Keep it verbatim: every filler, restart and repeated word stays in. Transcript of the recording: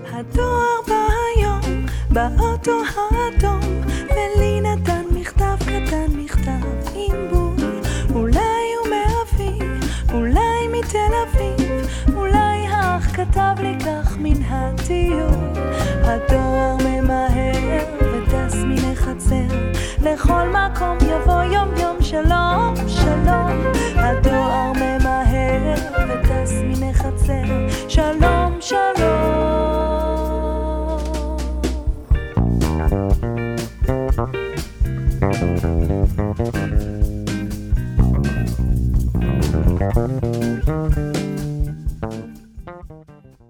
הדואר בא היום באוטו האדום, ולי נתן מכתב קטן, מכתב עם בול. אולי הוא מאביב, אולי מתל אביב, אולי האח כתב לי כך מן הטיול. הדואר ממהר וטס מן החצר, לכל מקום יבוא